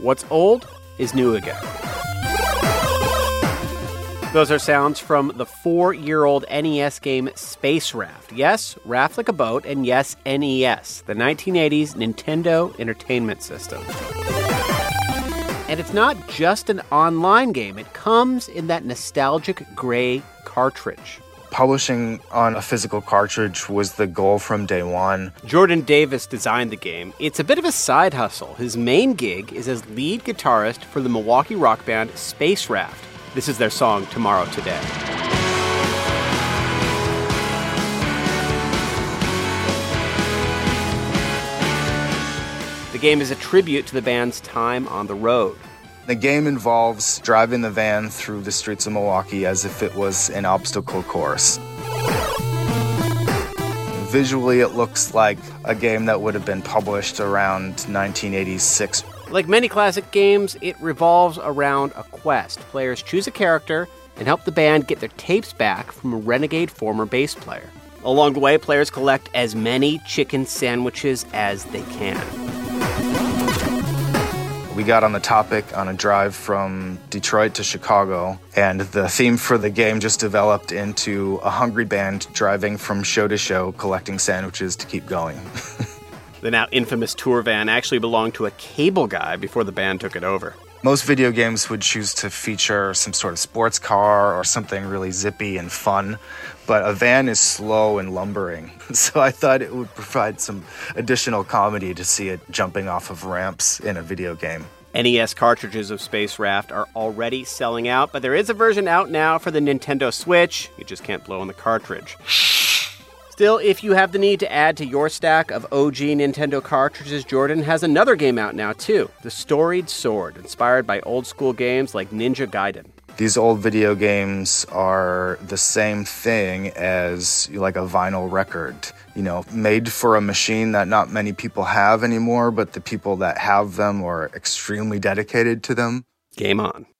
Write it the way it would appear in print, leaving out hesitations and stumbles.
What's old is new again. Those are sounds from the 4-year-old NES game Space Raft. Yes, raft like a boat, and yes, NES, the 1980s Nintendo Entertainment System. And it's not just an online game. It comes in that nostalgic gray cartridge. Publishing on a physical cartridge was the goal from day one. Jordan Davis designed the game. It's a bit of a side hustle. His main gig is as lead guitarist for the Milwaukee rock band Space Raft. This is their song, Tomorrow Today. The game is a tribute to the band's time on the road. The game involves driving the van through the streets of Milwaukee as if it was an obstacle course. Visually, it looks like a game that would have been published around 1986. Like many classic games, it revolves around a quest. Players choose a character and help the band get their tapes back from a renegade former bass player. Along the way, players collect as many chicken sandwiches as they can. We got on the topic on a drive from Detroit to Chicago, and the theme for the game just developed into a hungry band driving from show to show, collecting sandwiches to keep going. The now infamous tour van actually belonged to a cable guy before the band took it over. Most video games would choose to feature some sort of sports car or something really zippy and fun, but a van is slow and lumbering, so I thought it would provide some additional comedy to see it jumping off of ramps in a video game. NES cartridges of Space Raft are already selling out, but there is a version out now for the Nintendo Switch. You just can't blow on the cartridge. Still, if you have the need to add to your stack of OG Nintendo cartridges, Jordan has another game out now, too. The Storied Sword, inspired by old-school games like Ninja Gaiden. These old video games are the same thing as like a vinyl record, made for a machine that not many people have anymore, but the people that have them are extremely dedicated to them. Game on.